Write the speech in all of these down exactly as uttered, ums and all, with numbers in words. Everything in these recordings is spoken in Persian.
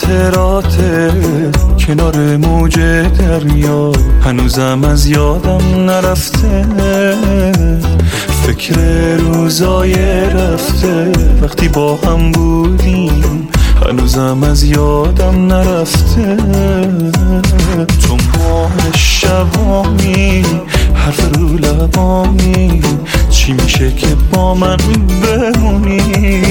خاطرات کنار موج دریا هنوزم از یادم نرفته. فکر روزای رفته وقتی با هم بودیم هنوزم از یادم نرفته. تو ماه شبامی حرف رو لبامی چی میشه که با من بمونی؟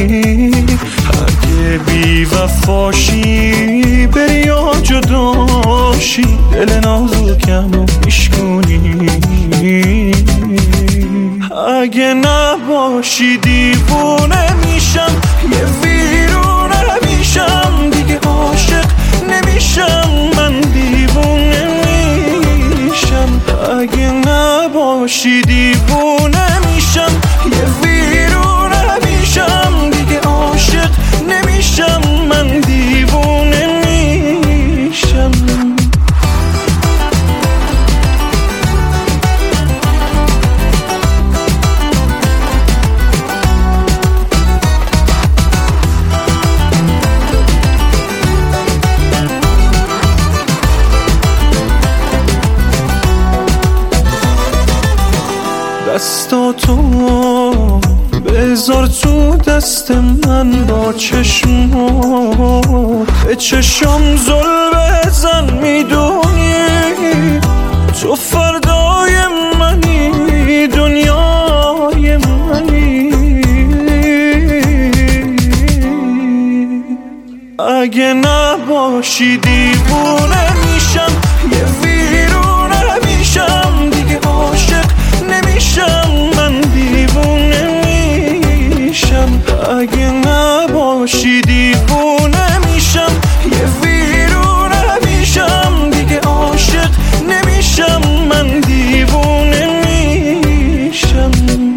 اگه بی وفاشی بری یا جداشی دل نازکم رو میشکنی. اگه نباشی دیوونه میشم یه ویرونه میشم دیگه عاشق نمیشم من دیوونه میشم. اگه نباشی دیوونه میشم یه ویرونه میشم دیگه عاشق نمیشم من دیوونه میشم. دستاتو بذار تو دست من با چشمات به چشم زل بزن میدونی تو فردای منی دنیای منی. اگه نباشی دیوونه میشم یه ویرونه میشم دیگه عاشق نمیشم من دیوونه میشم. اگه نباشی دیوونه میشم یه ویرونه میشم دیگه عاشق نمیشم من دیوونه میشم.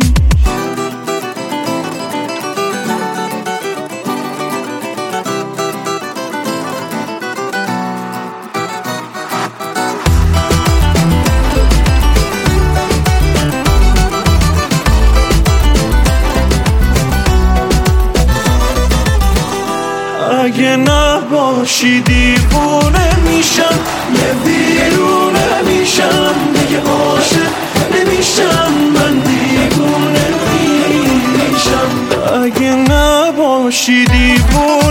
اگه نباشی دیوونه میشم یه ویرونه میشم دیگه عاشق نمیشم من دیوونه میشم. اگه نباشی دیوونه